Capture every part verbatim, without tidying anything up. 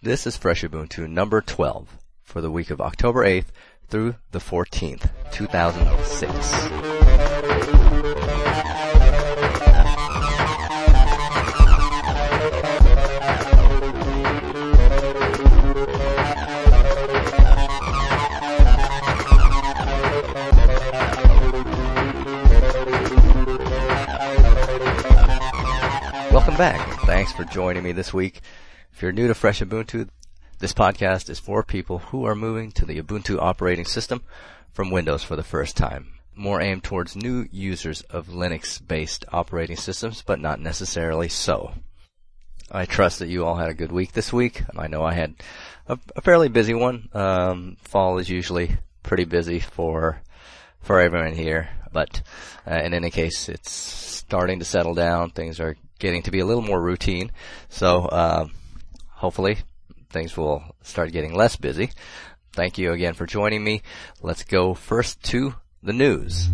This is Fresh Ubuntu number twelve for the week of October eighth through the fourteenth, two thousand six. Welcome back. Thanks for joining me this week. If you're new to Fresh Ubuntu, this podcast is for people who are moving to the Ubuntu operating system from Windows for the first time. More aimed towards new users of Linux-based operating systems, but not necessarily so. I trust that you all had a good week this week. I know I had a, a fairly busy one. Um, fall is usually pretty busy for for everyone here, but uh, in any case, it's starting to settle down. Things are getting to be a little more routine, so uh, hopefully things will start getting less busy. Thank you again for joining me. Let's go first to the news.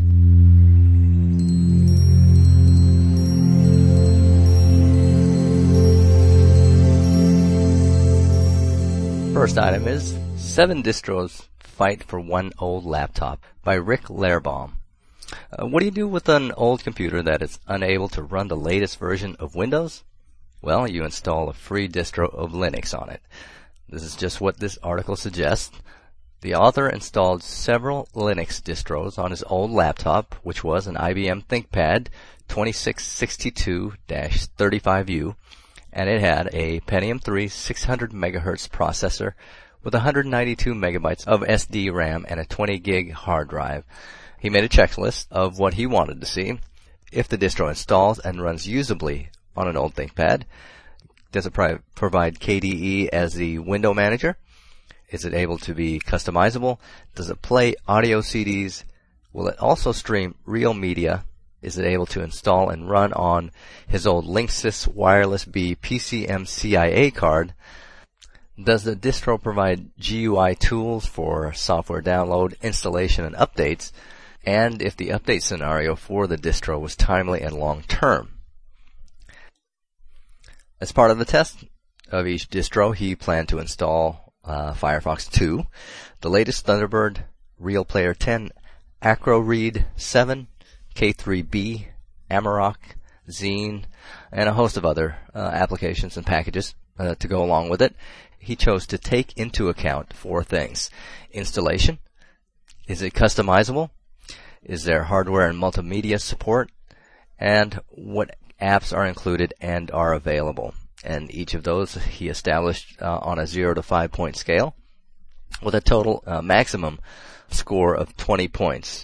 First item is Seven Distros Fight for One Old Laptop by Rick Lehrbaum. Uh, what do you do with an old computer that is unable to run the latest version of Windows? Well, you install a free distro of Linux on it. This is just what this article suggests. The author installed several Linux distros on his old laptop, which was an I B M ThinkPad twenty-six sixty-two dash thirty-five U, and it had a Pentium three six hundred megahertz processor with one hundred ninety-two megabytes of S D RAM and a twenty gig hard drive. He made a checklist of what he wanted to see. If the distro installs and runs usably on an old ThinkPad, does it pri- provide K D E as the window manager? Is it able to be customizable? Does it play audio C Ds? Will it also stream real media? Is it able to install and run on his old Linksys Wireless B P C M C I A card? Does the distro provide G U I tools for software download, installation, and updates? And if the update scenario for the distro was timely and long-term. As part of the test of each distro, he planned to install uh, Firefox two, the latest Thunderbird, Real Player ten, AcroRead seven, K three B, Amarok, Zine, and a host of other uh, applications and packages uh, to go along with it. He chose to take into account four things. Installation. Is it customizable? Is there hardware and multimedia support? And what apps are included and are available? And each of those he established uh, on a zero to five point scale with a total uh, maximum score of twenty points.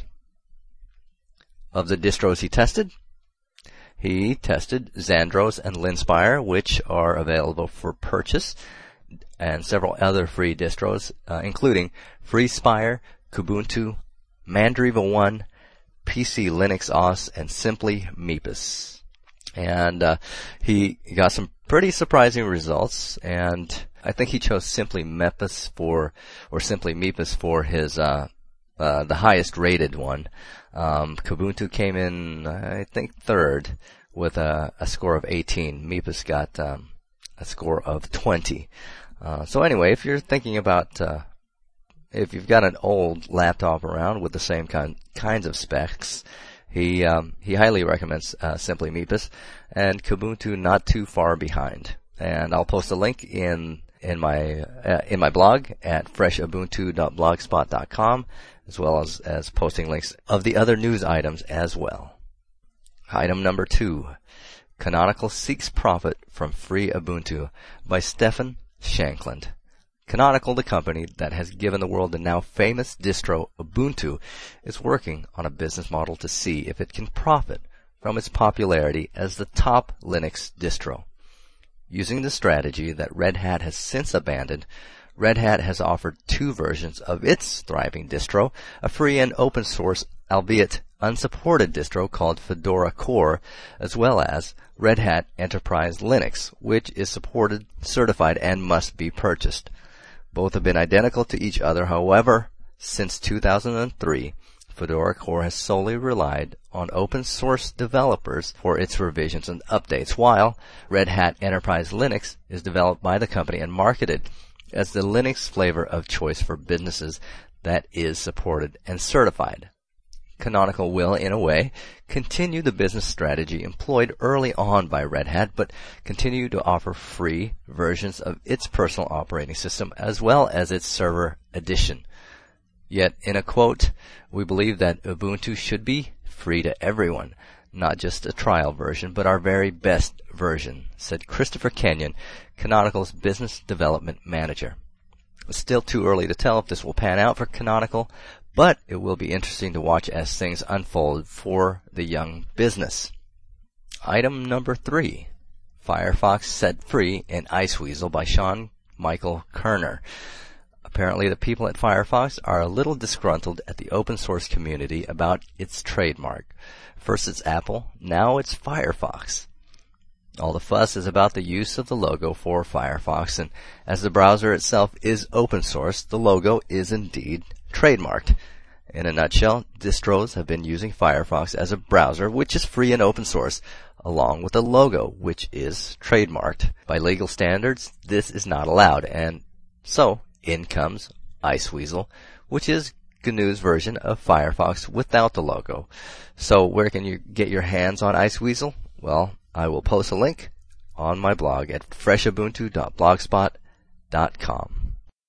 Of the distros he tested, he tested Xandros and Linspire, which are available for purchase, and several other free distros, uh, including FreeSpire, Kubuntu, Mandriva one, P C Linux O S, and Simply Mepis. And uh, he got some pretty surprising results, and I think he chose Simply Mepis for, or Simply Mepis for his uh, uh, the highest rated one. Um, Kubuntu came in, I think, third with a, a score of eighteen. Mepis got um, a score of twenty. Uh, so anyway, if you're thinking about uh, if you've got an old laptop around with the same kind kinds of specs, he um, he highly recommends uh, Simply Mepis, and Kubuntu not too far behind. And I'll post a link in in my uh, in my blog at fresh ubuntu dot blogspot dot com, as well as as posting links of the other news items as well. Item number two: Canonical seeks profit from free Ubuntu by Stefan Shankland. Canonical, the company that has given the world the now famous distro Ubuntu, is working on a business model to see if it can profit from its popularity as the top Linux distro. Using the strategy that Red Hat has since abandoned, Red Hat has offered two versions of its thriving distro, a free and open source, albeit unsupported distro called Fedora Core, as well as Red Hat Enterprise Linux, which is supported, certified, and must be purchased. Both have been identical to each other. However, since two thousand three, Fedora Core has solely relied on open source developers for its revisions and updates, while Red Hat Enterprise Linux is developed by the company and marketed as the Linux flavor of choice for businesses that is supported and certified. Canonical will, in a way, continue the business strategy employed early on by Red Hat, but continue to offer free versions of its personal operating system as well as its server edition. Yet, in a quote, we believe that Ubuntu should be free to everyone, not just a trial version, but our very best version, said Christopher Kenyon, Canonical's business development manager. It's still too early to tell if this will pan out for Canonical, but it will be interesting to watch as things unfold for the young business. Item number three, Firefox Set Free in Iceweasel by Sean Michael Kerner. Apparently the people at Firefox are a little disgruntled at the open source community about its trademark. First it's Apple, now it's Firefox. All the fuss is about the use of the logo for Firefox, and as the browser itself is open source, the logo is indeed trademarked. In a nutshell, distros have been using Firefox as a browser, which is free and open source, along with a logo, which is trademarked. By legal standards, this is not allowed, and so in comes Iceweasel, which is G N U's version of Firefox without the logo. So where can you get your hands on Iceweasel? Well, I will post a link on my blog at fresh ubuntu dot blogspot dot com.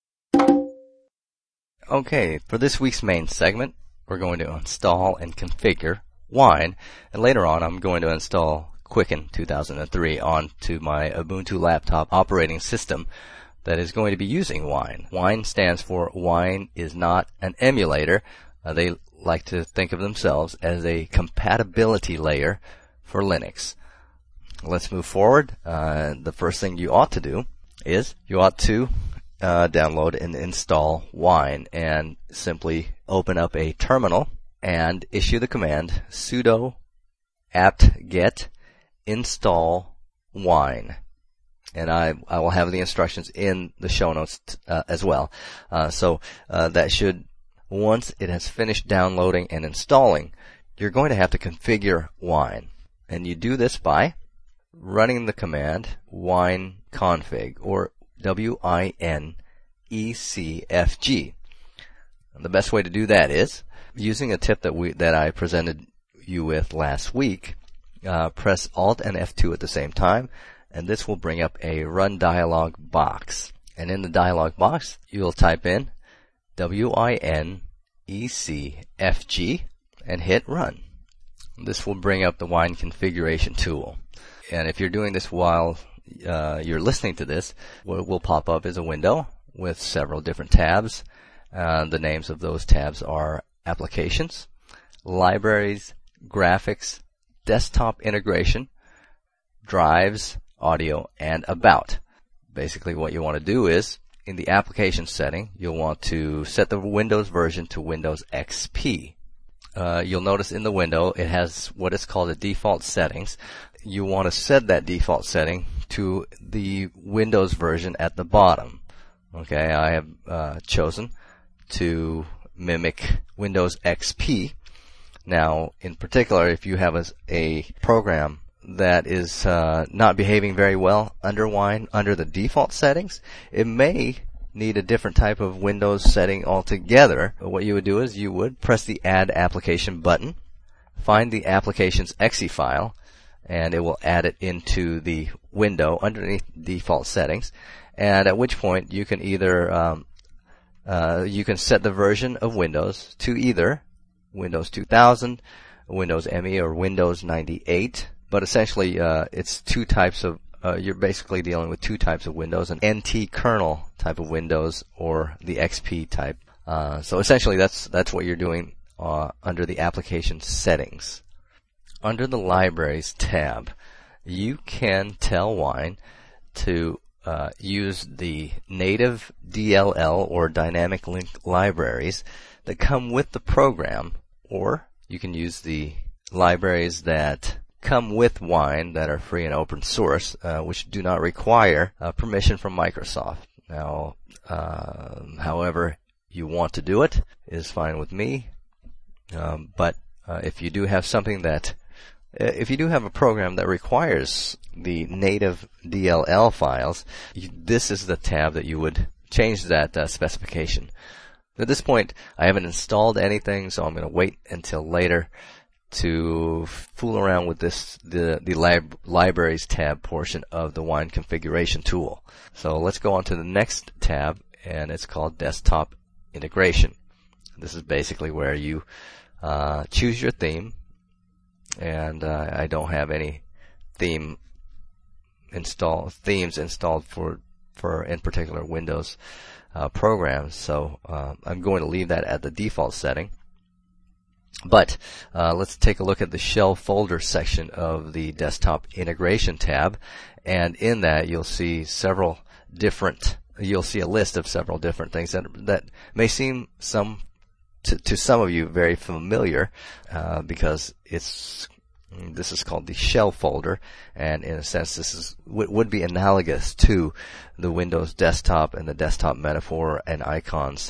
Okay, for this week's main segment, we're going to install and configure Wine, and later on I'm going to install Quicken two thousand three onto my Ubuntu laptop operating system that is going to be using Wine. Wine stands for Wine is not an emulator. Uh, they like to think of themselves as a compatibility layer for Linux. Let's move forward. Uh, the first thing you ought to do is you ought to uh, download and install Wine, and simply open up a terminal and issue the command sudo apt-get install Wine. And I, I will have the instructions in the show notes t- uh, as well. Uh, so uh, that should, once it has finished downloading and installing, you're going to have to configure Wine. And you do this by running the command wineconfig, or W I N E C F G. And the best way to do that is using a tip that we that I presented you with last week. Uh, press Alt and F two at the same time, and this will bring up a run dialog box. And in the dialog box, you'll type in W I N E C F G and hit run. This will bring up the Wine configuration tool. And if you're doing this while uh, you're listening to this, what will pop up is a window with several different tabs. Uh, the names of those tabs are Applications, Libraries, Graphics, Desktop Integration, Drives, Audio, and About. Basically what you want to do is, in the application setting, you'll want to set the Windows version to Windows X P. Uh, you'll notice in the window it has what is called a default settings. You want to set that default setting to the Windows version at the bottom. Okay, I have uh, chosen to mimic Windows X P. Now, in particular, if you have a, a program that is uh, not behaving very well under Wine, under the default settings, it may need a different type of Windows setting altogether. What you would do is you would press the Add Application button, find the application's E X E file, and it will add it into the window underneath default settings. And at which point you can either um, uh, you can set the version of Windows to either Windows two thousand, Windows M E, or Windows ninety-eight. But essentially, uh, it's two types of. Uh, you're basically dealing with two types of Windows: an N T kernel type of Windows or the X P type. Uh, so essentially, that's that's what you're doing uh, under the application settings. Under the Libraries tab, you can tell Wine to uh, use the native D L L or dynamic link libraries that come with the program, or you can use the libraries that come with Wine that are free and open source, uh, which do not require uh, permission from Microsoft. Now, uh, however you want to do it is fine with me. Um, but uh, if you do have something that, if you do have a program that requires the native D L L files, you, this is the tab that you would change that uh, specification. At this point, I haven't installed anything, so I'm going to wait until later to fool around with this the the lib libraries tab portion of the Wine configuration tool. So let's go on to the next tab, and it's called Desktop Integration. This is basically where you uh, choose your theme, and uh, I don't have any theme install themes installed for for in particular Windows uh, programs, so uh, I'm going to leave that at the default setting. But uh, let's take a look at the shell folder section of the Desktop Integration tab, and in that you'll see several different you'll see a list of several different things that that may seem some to, to some of you very familiar, uh, because it's this is called the shell folder, and in a sense this is would be analogous to the Windows desktop and the desktop metaphor and icons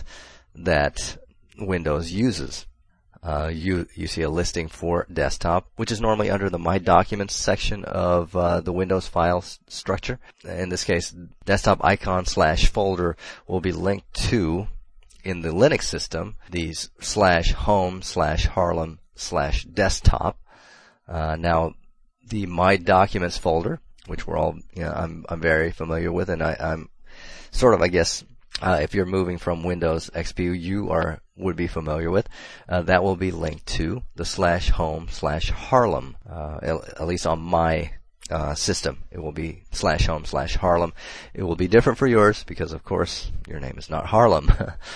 that Windows uses. Uh, you you see a listing for desktop, which is normally under the My Documents section of uh, the Windows file s- structure. In this case, desktop icon slash folder will be linked to, in the Linux system, these slash home slash Harlem slash desktop. Uh, now, the My Documents folder, which we're all, you know, I'm I'm very familiar with, and I, I'm sort of, I guess, uh, if you're moving from Windows X P, you are would be familiar with, uh, that will be linked to the slash home slash Harlem. Uh, at, at least on my uh, system, it will be slash home slash Harlem. It will be different for yours because, of course, your name is not Harlem.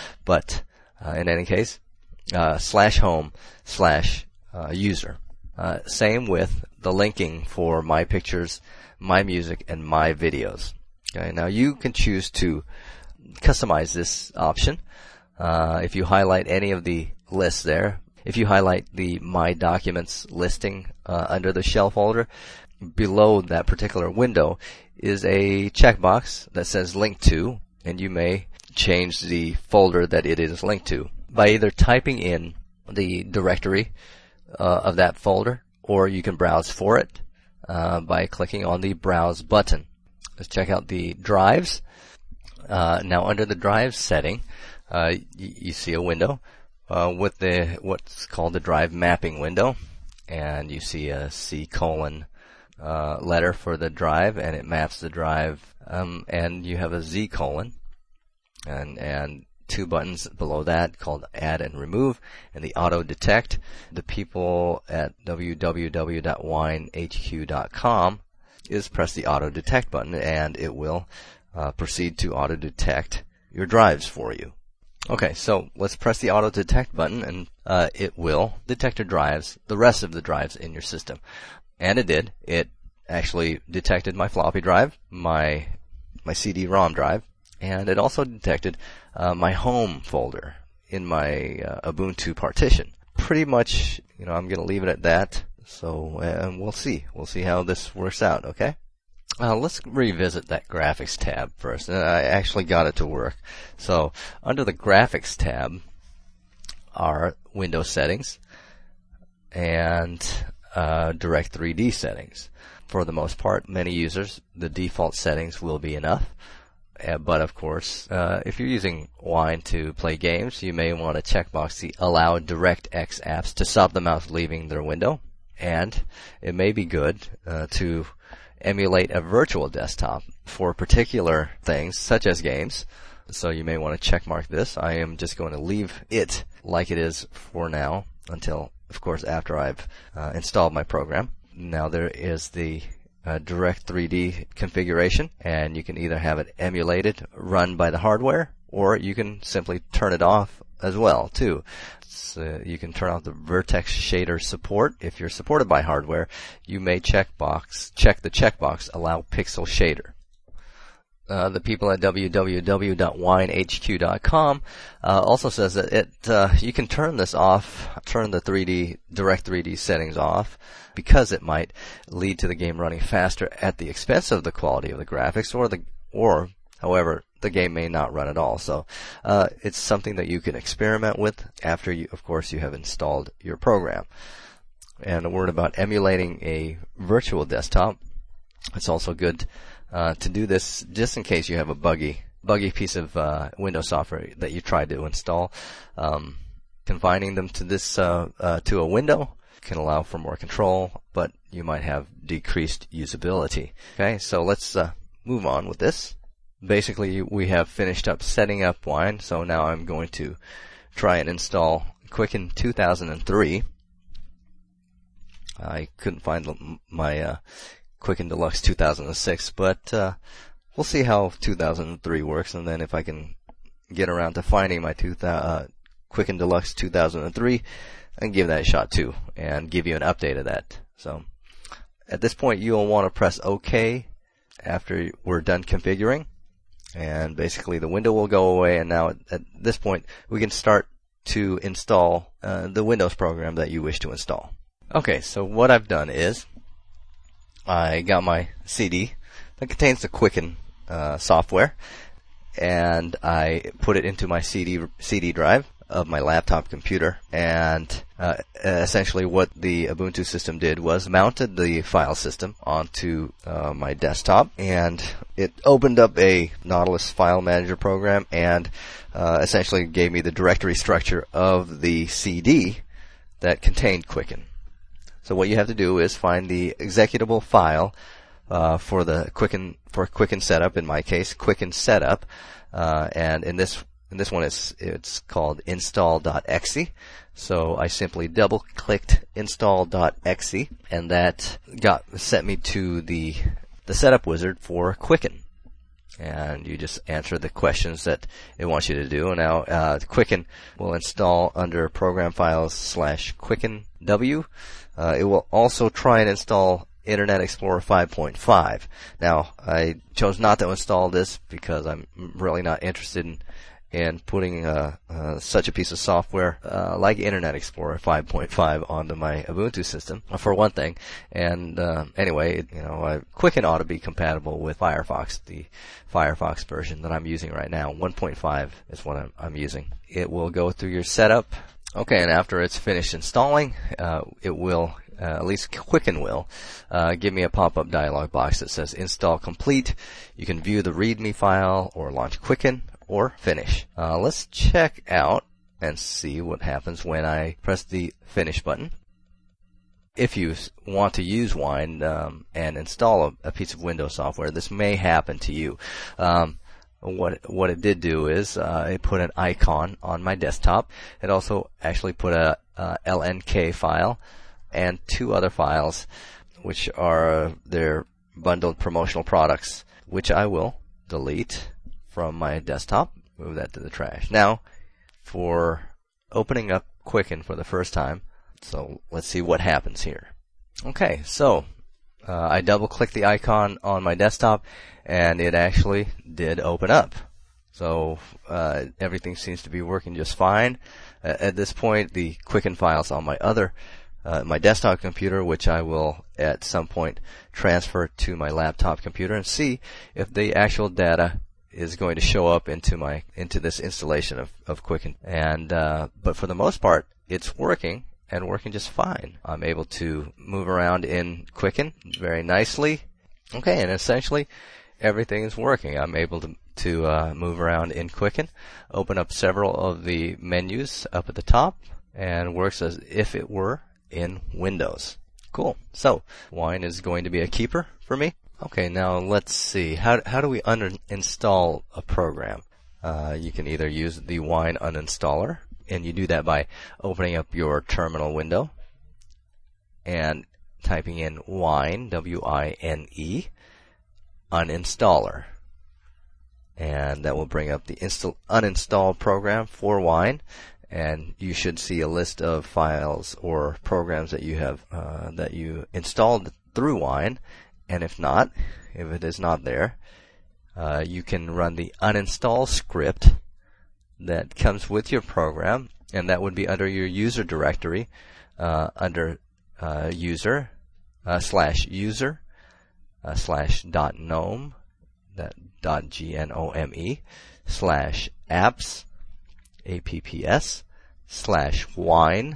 But uh, in any case, uh, slash home slash uh, user. Uh, same with the linking for my pictures, my music, and my videos. Okay, now you can choose to customize this option. Uh, if you highlight any of the lists there, if you highlight the My Documents listing uh, under the shell folder, below that particular window is a checkbox that says Link To, and you may change the folder that it is linked to by either typing in the directory uh, of that folder, or you can browse for it uh, by clicking on the Browse button. Let's check out the drives. Uh, now, under the drive setting, Uh, you, you see a window uh, with the what's called the drive mapping window, and you see a C colon uh, letter for the drive, and it maps the drive. Um, and you have a Z colon, and and two buttons below that called Add and Remove, and the Auto Detect. The people at w w w dot wine h q dot com is press the Auto Detect button, and it will uh, proceed to auto detect your drives for you. Okay, so let's press the Auto Detect button, and uh, it will detect your drives, the rest of the drives in your system. And it did. It actually detected my floppy drive, my my C D ROM drive, and it also detected uh, my home folder in my uh, Ubuntu partition. Pretty much, you know, I'm going to leave it at that. So uh, we'll see. We'll see how this works out, okay? Uh, let's revisit that graphics tab first. Uh, I actually got it to work. So under the graphics tab are Windows settings and uh, Direct three D settings. For the most part, many users, the default settings will be enough. Uh, but of course, uh, if you're using Wine to play games, you may want to checkbox the Allow DirectX apps to stop the mouse leaving their window. And it may be good uh, to emulate a virtual desktop for particular things such as games. So you may want to checkmark this. I am just going to leave it like it is for now until, of course, after I've uh, installed my program. Now there is the uh, Direct three D configuration, and you can either have it emulated, run by the hardware, or you can simply turn it off as well too. Uh, you can turn off the vertex shader support. If you're supported by hardware, you may checkbox check the checkbox Allow Pixel Shader. Uh, the people at w w w dot wine h q dot com uh, also says that it uh, you can turn this off, turn the three D Direct three D settings off, because it might lead to the game running faster at the expense of the quality of the graphics, or the or however the game may not run at all. So uh, it's something that you can experiment with after you, of course, you have installed your program. And a word about emulating a virtual desktop. It's also good uh, to do this just in case you have a buggy buggy piece of uh, Windows software that you tried to install. Um, confining them to this uh, uh, to a window can allow for more control, but you might have decreased usability. Okay, so let's uh, move on with this. Basically, we have finished up setting up Wine, so now I'm going to try and install Quicken two thousand three. I couldn't find my uh, Quicken Deluxe two thousand six, but uh, we'll see how two thousand three works, and then if I can get around to finding my two thousand, uh, Quicken Deluxe two thousand three, I can give that a shot too, and give you an update of that. So at this point, you'll want to press OK after we're done configuring, and basically the window will go away, and now at, at this point, we can start to install uh, the Windows program that you wish to install. Okay, so what I've done is I got my C D that contains the Quicken uh, software, and I put it into my C D C D drive of my laptop computer. And uh, essentially, what the Ubuntu system did was mounted the file system onto uh, my desktop, and it opened up a Nautilus file manager program, and uh, essentially gave me the directory structure of the C D that contained Quicken. So what you have to do is find the executable file uh, for the Quicken for Quicken setup. In my case, Quicken setup, uh, and in this in this one, it's it's called install.exe. So I simply double-clicked install.exe, and that got set me to the the setup wizard for Quicken. And you just answer the questions that it wants you to do. And now uh, Quicken will install under Program Files slash Quicken W. Uh, it will also try and install Internet Explorer five point five. Now, I chose not to install this because I'm really not interested in, in putting uh, uh, such a piece of software uh, like Internet Explorer five point five onto my Ubuntu system, for one thing. And uh, anyway, it, you know, I, Quicken ought to be compatible with Firefox, the Firefox version that I'm using right now. one point five is what I'm, I'm using. It will go through your setup. Okay, and after it's finished installing, uh, it will, uh, at least Quicken will, uh, give me a pop-up dialog box that says Install Complete. You can view the README file or launch Quicken or finish. Uh, let's check out and see what happens when I press the Finish button. If you want to use Wine um, and install a, a piece of Windows software, this may happen to you. Um, What what it did do is uh, it put an icon on my desktop. It also actually put a, a L N K file and two other files, which are their bundled promotional products, which I will delete from my desktop. Move that to the trash. Now, for opening up Quicken for the first time, so let's see what happens here. Okay, so uh, I double-click the icon on my desktop, and it actually did open up. So uh, everything seems to be working just fine. Uh, at this point, the Quicken files on my other, uh, my desktop computer, which I will at some point transfer to my laptop computer and see if the actual data is going to show up into my into this installation of, of Quicken. And uh, but for the most part, it's working and working just fine. I'm able to move around in Quicken very nicely. Okay, and essentially everything is working. I'm able to, to uh, move around in Quicken, open up several of the menus up at the top, and works as if it were in Windows. Cool. So, Wine is going to be a keeper for me. Okay, now let's see. How, how do we uninstall a program? Uh, you can either use the Wine uninstaller, and you do that by opening up your terminal window and typing in Wine, W I N E, uninstaller, and that will bring up the install uninstall program for Wine, and you should see a list of files or programs that you have uh, that you installed through Wine. And if not, if it is not there, uh, you can run the uninstall script that comes with your program, and that would be under your user directory, uh, under uh, user uh, slash user Uh, slash dot gnome that dot G N O M E, slash apps, A P P S, slash wine,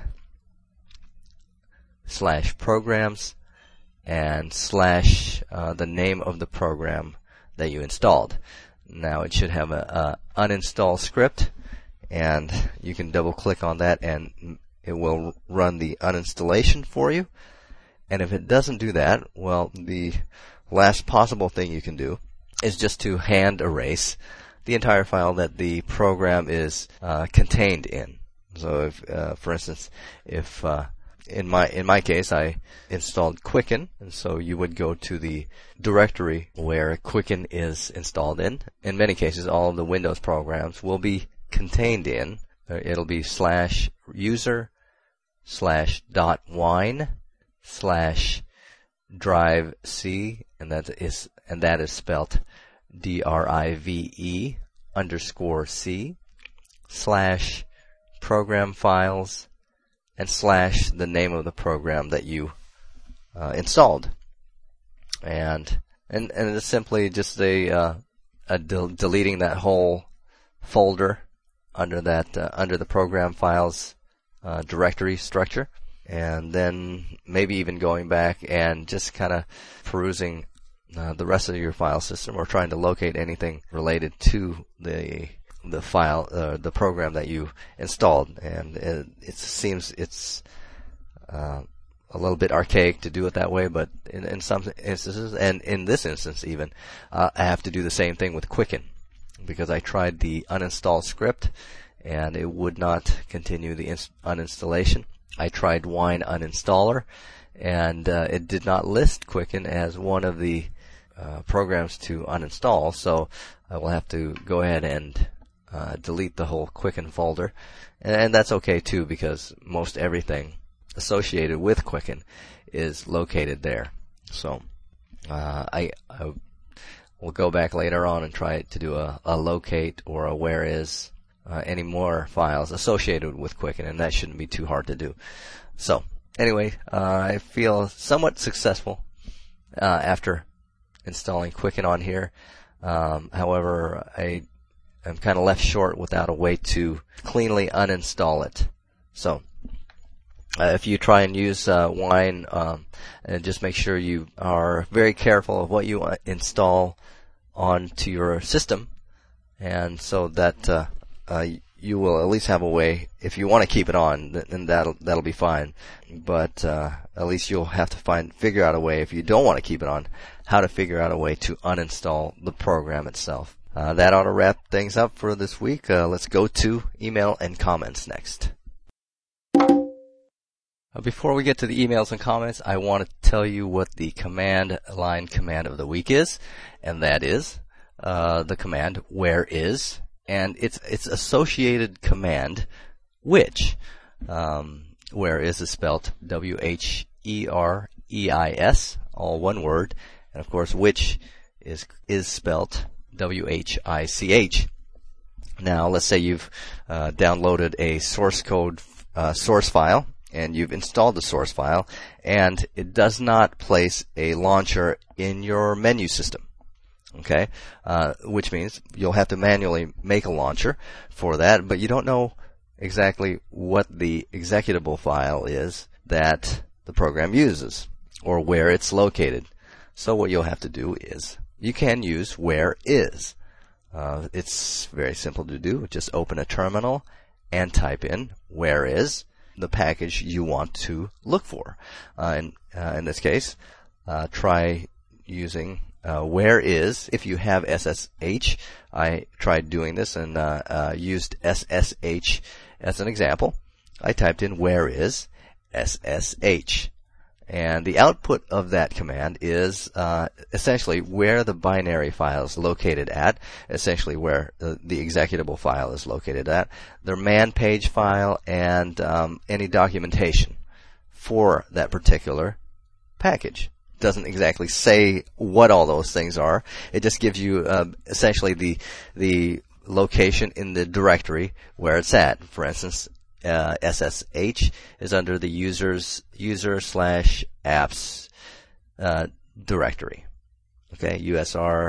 slash programs, and slash uh, the name of the program that you installed. Now it should have a, a uninstall script, and you can double click on that and it will run the uninstallation for you. And if it doesn't do that, well, the last possible thing you can do is just to hand erase the entire file that the program is uh, contained in. So if, uh, for instance, if uh, in my in my case I installed Quicken, and so you would go to the directory where Quicken is installed in. In many cases, all of the Windows programs will be contained in. Uh, it'll be slash user slash dot wine slash drive C, and that is and that is spelt D R I V E underscore C slash program files and slash the name of the program that you uh, installed, and and and it's simply just a, uh, a del deleting that whole folder under that uh, under the program files uh, directory structure, and then maybe even going back and just kind of perusing uh, the rest of your file system, or trying to locate anything related to the the file, uh, the program that you installed. And it, it seems it's uh, a little bit archaic to do it that way, but in, in some instances, and in this instance even, uh, I have to do the same thing with Quicken, because I tried the uninstall script and it would not continue the uninstallation. I tried Wine Uninstaller, and uh, it did not list Quicken as one of the uh, programs to uninstall, so I will have to go ahead and uh, delete the whole Quicken folder. And, and that's okay too, because most everything associated with Quicken is located there. So uh, I, I will go back later on and try to do a, a locate or a where is Uh, any more files associated with Quicken, and that shouldn't be too hard to do. So anyway, uh, I feel somewhat successful uh, after installing Quicken on here. Um, however, I am kind of left short without a way to cleanly uninstall it. So uh, if you try and use uh, Wine, um, and just make sure you are very careful of what you uh, install onto your system, and so that uh, Uh, you will at least have a way. If you want to keep it on, then that'll that'll be fine. But uh, at least you'll have to find figure out a way, if you don't want to keep it on, how to figure out a way to uninstall the program itself. Uh, that ought to wrap things up for this week. Uh, let's go to email and comments next. Uh, before we get to the emails and comments, I want to tell you what the command line command of the week is, and that is uh, the command where is. And its its associated command, which, um, where is is spelled W H E R E I S, all one word, and of course which is is spelled W H I C H. Now, let's say you've uh, downloaded a source code uh, source file, and you've installed the source file, and it does not place a launcher in your menu system. Okay, uh, which means you'll have to manually make a launcher for that, but you don't know exactly what the executable file is that the program uses, or where it's located. So what you'll have to do is, you can use where is. Uh, it's very simple to do. Just open a terminal and type in where is the package you want to look for. Uh, in, uh, in this case, uh, try using Uh, where is, if you have S S H. I tried doing this and uh, uh, used S S H as an example. I typed in where is S S H, and the output of that command is uh, essentially where the binary file is located at, essentially where the, the executable file is located at, their man page file, and um, any documentation for that particular package. Doesn't exactly say what all those things are. It just gives you uh, essentially the the location in the directory where it's at. For instance, uh, S S H is under the users user slash apps uh, directory. Okay, U S R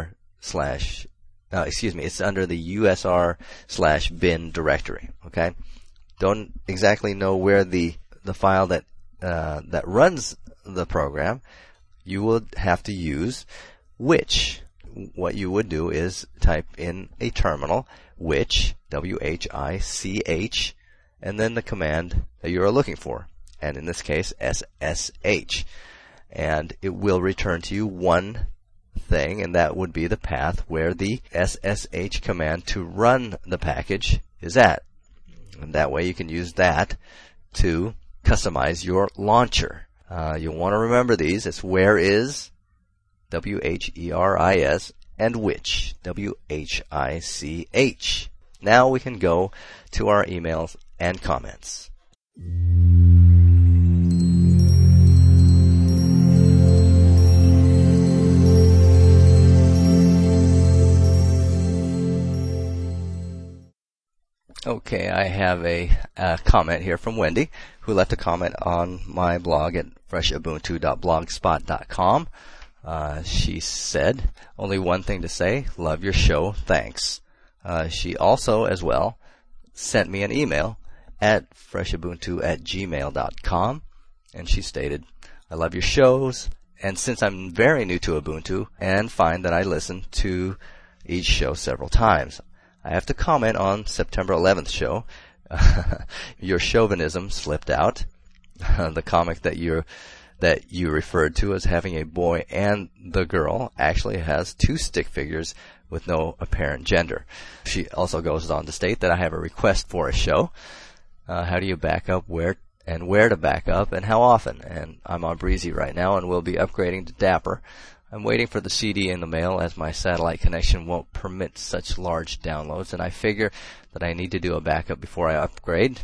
slash, uh, excuse me, it's under the U S R slash bin directory. Okay, don't exactly know where the the file that uh, that runs the program. You would have to use which. What you would do is type in a terminal, which, W H I C H, and then the command that you are looking for, and in this case S S H, and it will return to you one thing, and that would be the path where the S S H command to run the package is at, and that way you can use that to customize your launcher. Uh, you'll want to remember these. It's where is, W H E R I S, and which, W H I C H. Now we can go to our emails and comments. Okay, I have a, a comment here from Wendy, who left a comment on my blog at fresh ubuntu dot blogspot dot com. Uh, she said, only one thing to say, love your show, thanks. Uh, she also, as well, sent me an email at freshabuntu at gmail dot com, and she stated, I love your shows, and since I'm very new to Ubuntu, and find that I listen to each show several times, I have to comment on September eleventh show. Your chauvinism slipped out. The comic that you're that you referred to as having a boy and the girl actually has two stick figures with no apparent gender. She also goes on to state that I have a request for a show. Uh, how do you back up, where and where to back up, and how often? And I'm on Breezy right now and will be upgrading to Dapper. I'm waiting for the C D in the mail as my satellite connection won't permit such large downloads, and I figure that I need to do a backup before I upgrade.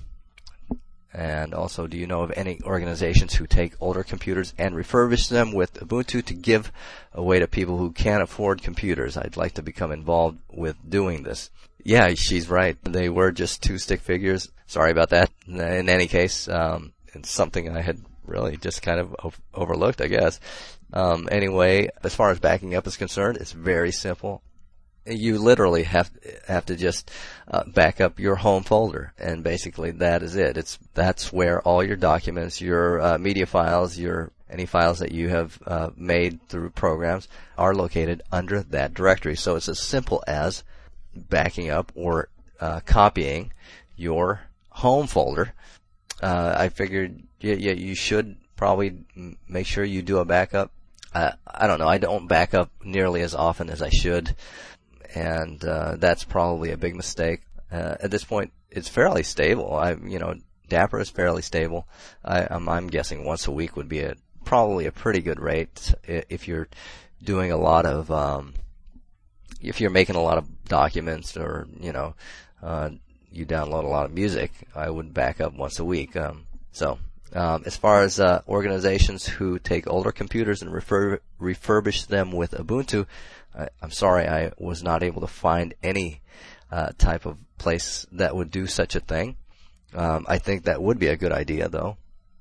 And also, do you know of any organizations who take older computers and refurbish them with Ubuntu to give away to people who can't afford computers? I'd like to become involved with doing this. Yeah, she's right. They were just two stick figures. Sorry about that. In any case, um, it's something I had really just kind of o- overlooked, I guess. Um, anyway, as far as backing up is concerned, it's very simple. You literally have have to just uh, back up your home folder, and basically that is it. It's that's where all your documents, your uh, media files, your any files that you have uh, made through programs are located under that directory. So it's as simple as backing up or uh, copying your home folder. Uh, I figured yeah, yeah, you should probably make sure you do a backup. Uh, I don't know. I don't back up nearly as often as I should. And uh, that's probably a big mistake. Uh, at this point, it's fairly stable. I, you know, Dapper is fairly stable. I, I'm, I'm guessing once a week would be a probably a pretty good rate if you're doing a lot of, um, if you're making a lot of documents or you know, uh, you download a lot of music. I would back up once a week. Um, so. Um, as far as uh, organizations who take older computers and refur- refurbish them with Ubuntu, I, I'm sorry I was not able to find any uh, type of place that would do such a thing. Um, I think that would be a good idea, though.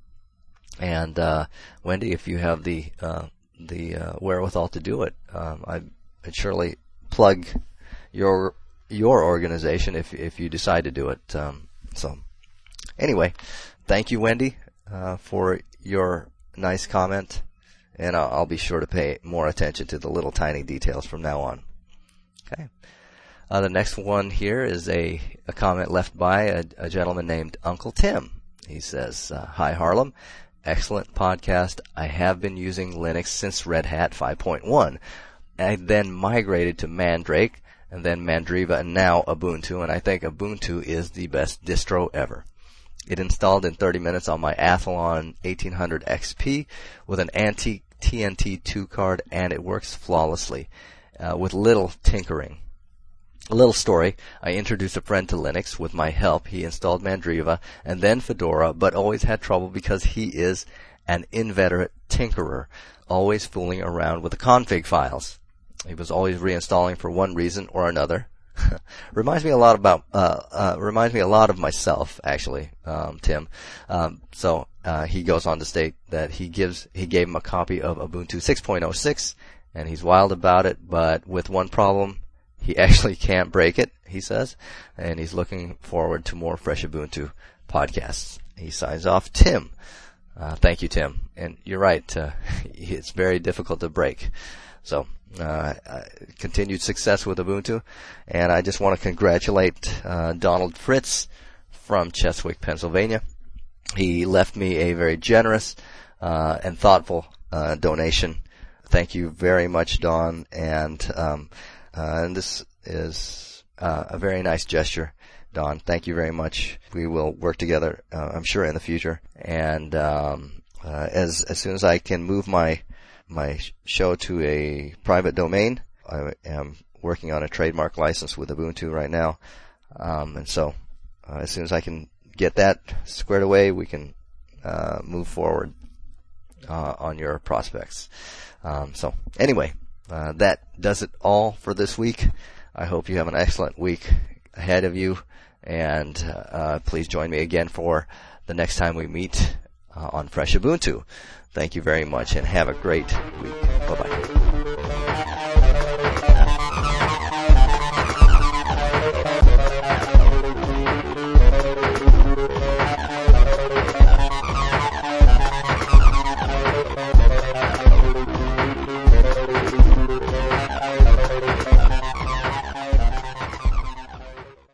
And uh, Wendy, if you have the uh, the uh, wherewithal to do it, um, I, I'd surely plug your your organization if if you decide to do it. Um, so, anyway, thank you, Wendy. Uh, for your nice comment, and I'll, I'll be sure to pay more attention to the little tiny details from now on. Okay. Uh, the next one here is a, a comment left by a, a gentleman named Uncle Tim. He says, uh, Hi Harlem, excellent podcast. I have been using Linux since Red Hat five point one. I then migrated to Mandrake, and then Mandriva, and now Ubuntu, and I think Ubuntu is the best distro ever. It installed in thirty minutes on my Athlon eighteen hundred X P with an antique T N T two card, and it works flawlessly uh, with little tinkering. A little story, I introduced a friend to Linux. With my help, he installed Mandriva and then Fedora, but always had trouble because he is an inveterate tinkerer, always fooling around with the config files. He was always reinstalling for one reason or another. reminds me a lot about uh, uh reminds me a lot of myself, actually, um, Tim. Um, so uh, he goes on to state that he gives he gave him a copy of Ubuntu six point oh six, and he's wild about it, but with one problem. He actually can't break it, he says, and he's looking forward to more Fresh Ubuntu podcasts. He signs off, Tim. Uh, thank you, Tim. And you're right, uh, it's very difficult to break. So, uh, uh, continued success with Ubuntu. And I just want to congratulate uh, Donald Fritz from Cheswick, Pennsylvania. He left me a very generous uh, and thoughtful uh, donation. Thank you very much, Don. And um Uh, and this is uh, a very nice gesture, Don. Thank you very much. We will work together, uh, I'm sure, in the future. And um, uh, as as soon as I can move my my show to a private domain, I am working on a trademark license with Ubuntu right now. Um, and so, uh, as soon as I can get that squared away, we can uh, move forward uh, on your prospects. Um, so, anyway. Uh, that does it all for this week. I hope you have an excellent week ahead of you, and uh, please join me again for the next time we meet uh, on Fresh Ubuntu. Thank you very much, and have a great week. Bye-bye.